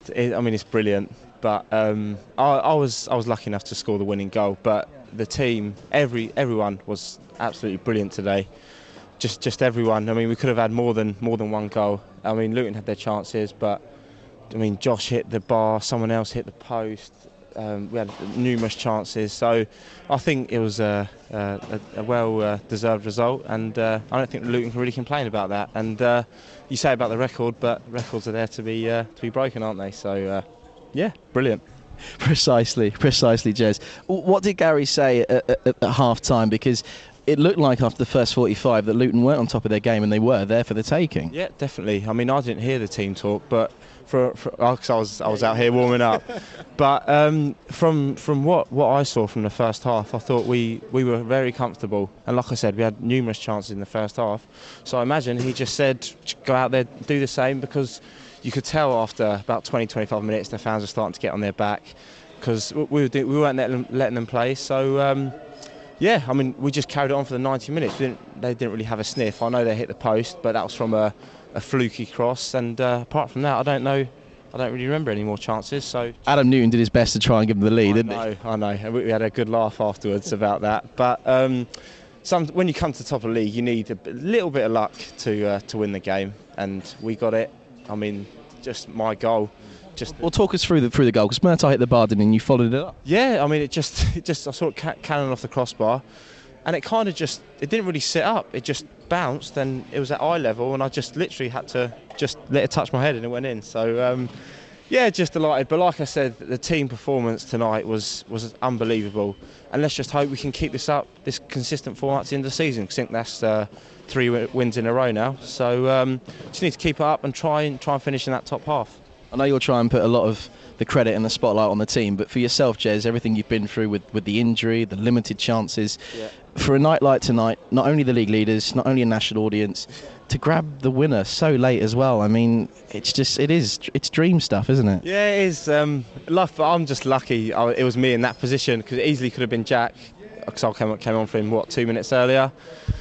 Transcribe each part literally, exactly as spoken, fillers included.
It, I mean, it's brilliant, but um, I, I was I was lucky enough to score the winning goal. But the team, every everyone was absolutely brilliant today. Just just everyone. I mean, we could have had more than more than one goal. I mean, Luton had their chances, but I mean, Josh hit the bar, someone else hit the post. Um, we had numerous chances, so I think it was a, a, a well-deserved uh, result, and uh, I don't think Luton can really complain about that. And uh, you say about the record, but records are there to be uh, to be broken, aren't they? So, uh, yeah, brilliant. Precisely, precisely, Jez. What did Gary say at, at, at half-time? Because it looked like after the first forty-five that Luton weren't on top of their game, and they were there for the taking. Yeah, definitely. I mean, I didn't hear the team talk, but for, for oh, 'cause I was I was out here warming up. But um, from from what, what I saw from the first half, I thought we, we were very comfortable. And like I said, we had numerous chances in the first half. So I imagine he just said, go out there, do the same, because you could tell after about twenty, twenty-five minutes the fans were starting to get on their back, because we, we weren't letting them, letting them play. So. Um, Yeah, I mean, we just carried it on for the ninety minutes. We didn't, they didn't really have a sniff. I know they hit the post, but that was from a, a fluky cross. And uh, apart from that, I don't know. I don't really remember any more chances. So Adam Newton did his best to try and give them the lead, I didn't know, he? I know. We had a good laugh afterwards about that. But um, some, when you come to the top of the league, you need a little bit of luck to uh, to win the game, and we got it. I mean, just my goal. Just well, talk us through the through the goal, because Murtaugh hit the bar, didn't he, and you followed it up. Yeah, I mean, it just, it just I saw it ca- cannon off the crossbar, and it kind of just, it didn't really sit up. It just bounced, and it was at eye level, and I just literally had to just let it touch my head, and it went in. So, um, yeah, just delighted. But like I said, the team performance tonight was was unbelievable, and let's just hope we can keep this up, this consistent format at the end of the season. I think that's uh, three wins in a row now. So, um, just need to keep it up and try and try and finish in that top half. I know you'll try and put a lot of the credit and the spotlight on the team, but for yourself, Jez, everything you've been through with, with the injury, the limited chances, yeah. For a night like tonight, not only the league leaders, not only a national audience, to grab the winner so late as well. I mean, it's just, it is, it's dream stuff, isn't it? Yeah, it is. Um, luck, but I'm just lucky I, it was me in that position, because it easily could have been Jack, because I came, came on for him, what, two minutes earlier.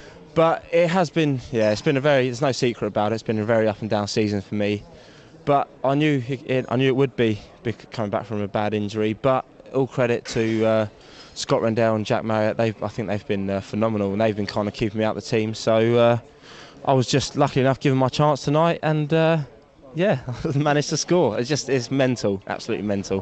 But it has been, yeah, it's been a very, there's no secret about it, it's been a very up and down season for me. But I knew it, I knew it would be, be coming back from a bad injury. But all credit to uh, Scott Rendell and Jack Marriott. They've, I think they've been uh, phenomenal, and they've been kind of keeping me out of the team. So uh, I was just lucky enough given my chance tonight, and uh, yeah, managed to score. It's just it's mental, absolutely mental.